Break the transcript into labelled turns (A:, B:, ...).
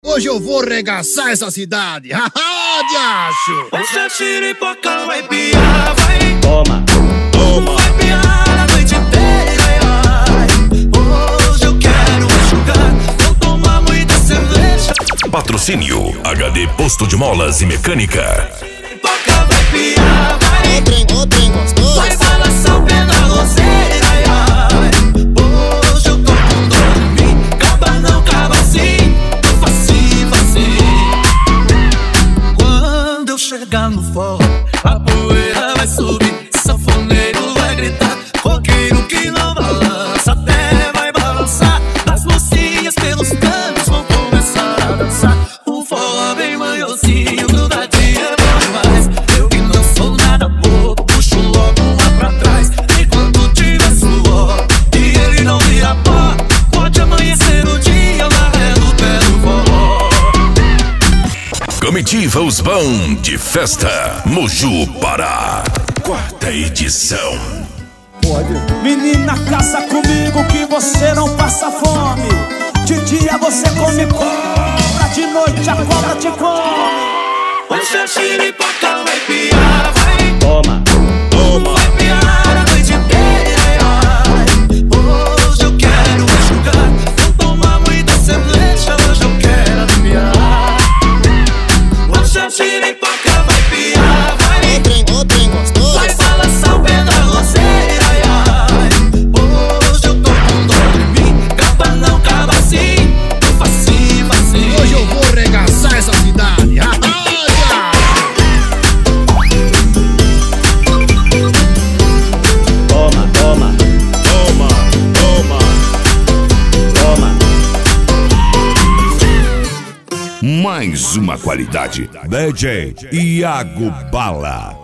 A: Hoje eu vou regaçar essa cidade. Haha, diacho!
B: Essa xiripoca vai piar, vai.
C: Toma, toma.
B: Vai piar a noite inteira, ai. Hoje eu quero enxugar, vou tomar muita cerveja.
D: Patrocínio HD Posto de Molas e Mecânica.
B: Xiripoca vai piar, vai.
A: O trem gostoso.
B: Vai balançar o pé na roseira, ai, ai. Hoje eu tô com dor em mim, caba não caba assim. Quando eu chegar no forró, a poeira vai subir, sanfoneiro vai gritar, roqueiro que não balança, até vai balançar. As mocinhas pelos cantos vão começar a dançar. O forró bem manhosinho, grudadinho é bom demais. Eu que não sou nada bobo, puxo logo uma pra trás. Enquanto tiver suor e ele não vira pó, pode amanhecer o dia na ré do pé do forró.
D: Comitiva Os Bão de Festa, Moju, Pará. 4ª edição.
E: Menina, casa comigo que você não passa fome. De dia você come cobra, de noite a cobra te come.
B: Hoje a xiripoca vai piar, vai.
C: Toma, toma.
B: Vai piar a noite inteira, ai. Hoje eu quero enxugar, vou tomar muita cerveja. Hoje eu quero aliviar. Hoje a xiripoca vai piar, vai.
A: O trem gostoso.
B: Vai balançar o pé na roseira, ai, ai. Hoje eu tô com dor em mim, caba não caba assim, tô facinho, facinho.
A: Hoje eu vou regaçar essa cidade. Haha, diacho!
C: Toma, toma,
D: Toma, toma.
C: toma.
F: Mais uma qualidade. DJ Iago Bala.